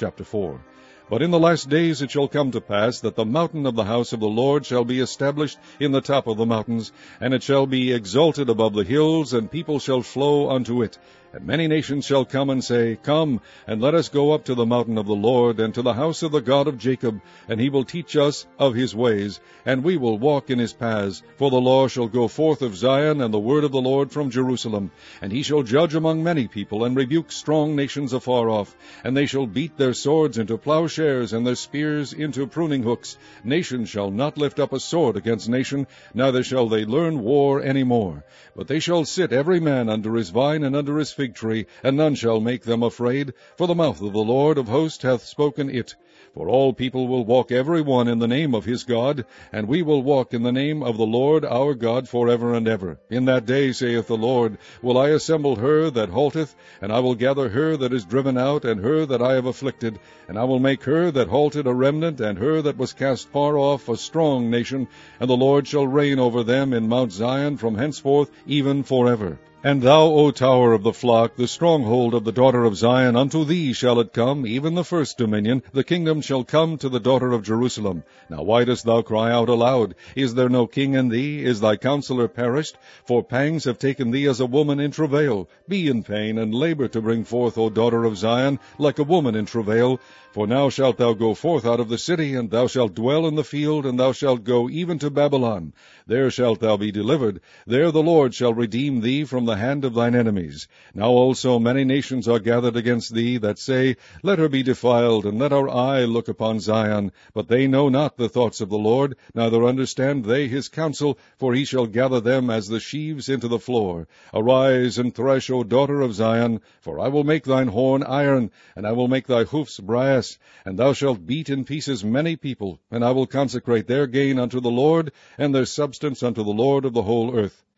Chapter 4. But in the last days it shall come to pass that the mountain of the house of the Lord shall be established in the top of the mountains, and it shall be exalted above the hills, and people shall flow unto it. And many nations shall come and say, Come, and let us go up to the mountain of the Lord, and to the house of the God of Jacob, and he will teach us of his ways, and we will walk in his paths. For the law shall go forth of Zion, and the word of the Lord from Jerusalem. And he shall judge among many people, and rebuke strong nations afar off. And they shall beat their swords into plowshares, and their spears into pruning hooks. Nation shall not lift up a sword against nation, neither shall they learn war any more. But they shall sit every man under his vine and under his fig tree, and none shall make them afraid, for the mouth of the Lord of hosts hath spoken it. For all people will walk every one in the name of his God, and we will walk in the name of the Lord our God forever and ever. In that day, saith the Lord, will I assemble her that halteth, and I will gather her that is driven out, and her that I have afflicted, and I will make her that halted a remnant, and her that was cast far off a strong nation, and the Lord shall reign over them in Mount Zion from henceforth even forever. And thou, O tower of the flock, the stronghold of the daughter of Zion, unto thee shall it come, even the first dominion, the kingdom shall come to the daughter of Jerusalem. Now why dost thou cry out aloud? Is there no king in thee? Is thy counselor perished? For pangs have taken thee as a woman in travail. Be in pain, and labor to bring forth, O daughter of Zion, like a woman in travail. For now shalt thou go forth out of the city, and thou shalt dwell in the field, and thou shalt go even to Babylon. There shalt thou be delivered. There the Lord shall redeem thee from the hand of thine enemies. Now also many nations are gathered against thee, that say, Let her be defiled, and let our eye look upon Zion. But they know not the thoughts of the Lord, neither understand they his counsel, for he shall gather them as the sheaves into the floor. Arise and thresh, O daughter of Zion, for I will make thine horn iron, and I will make thy hoofs brass. And thou shalt beat in pieces many people, and I will consecrate their gain unto the Lord, and their substance unto the Lord of the whole earth.